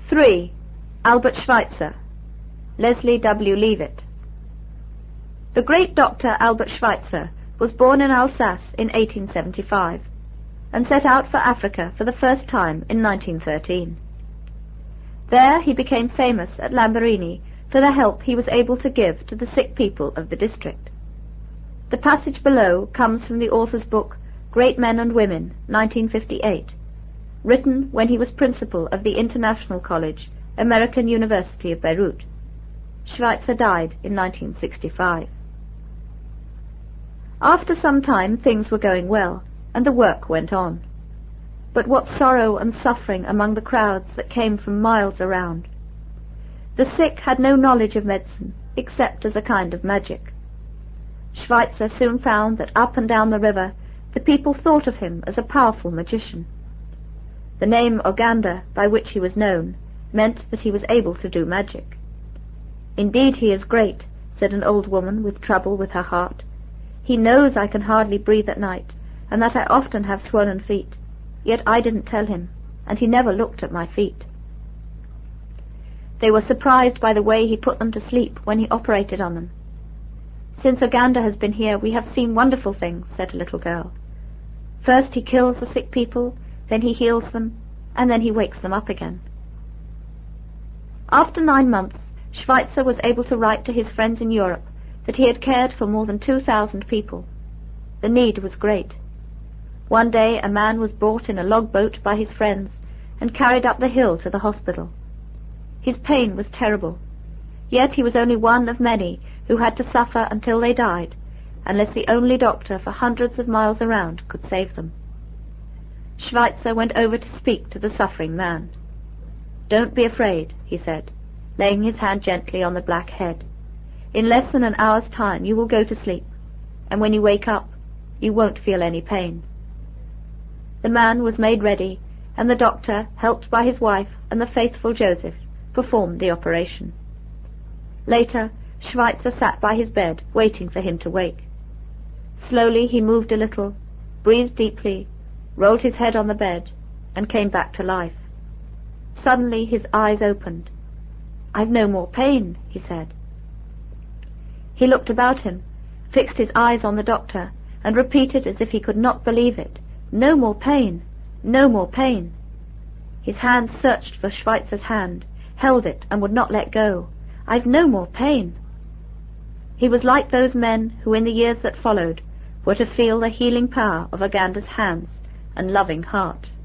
3. Albert Schweitzer. Leslie W. Leavitt. The great Dr. Albert Schweitzer was born in Alsace in 1875 and set out for Africa for the first time in 1913. There he became famous at Lambarini for the help he was able to give to the sick people of the district. The passage below comes from the author's book Great Men and Women, 1958, written when he was principal of the International College, American University of Beirut. Schweitzer died in 1965. After some time things were going well, and the work went on. But what sorrow and suffering among the crowds that came from miles around. The sick had no knowledge of medicine, except as a kind of magic. Schweitzer soon found that up and down the river the people thought of him as a powerful magician. The name Oganda, by which he was known, meant that he was able to do magic. "Indeed he is great," said an old woman with trouble with her heart. "He knows I can hardly breathe at night, and that I often have swollen feet. Yet I didn't tell him, and he never looked at my feet." They were surprised by the way he put them to sleep when he operated on them. "Since Oganda has been here we have seen wonderful things," said a little girl. "First he kills the sick people, then he heals them, and then he wakes them up again." After 9 months, Schweitzer was able to write to his friends in Europe that he had cared for more than 2,000 people. The need was great. One day a man was brought in a log boat by his friends and carried up the hill to the hospital. His pain was terrible, yet he was only one of many who had to suffer until they died, unless the only doctor for hundreds of miles around could save them. Schweitzer went over to speak to the suffering man. "Don't be afraid," he said, laying his hand gently on the black head. "In less than an hour's time you will go to sleep, and when you wake up, you won't feel any pain." The man was made ready, and the doctor, helped by his wife and the faithful Joseph, performed the operation. Later, Schweitzer sat by his bed, waiting for him to wake. Slowly he moved a little, breathed deeply, rolled his head on the bed, and came back to life. Suddenly his eyes opened. "I've no more pain," he said. He looked about him, fixed his eyes on the doctor, and repeated as if he could not believe it, "No more pain, no more pain." His hand searched for Schweitzer's hand, held it and would not let go. "I've no more pain." He was like those men who in the years that followed were to feel the healing power of Oganda's hands and loving heart.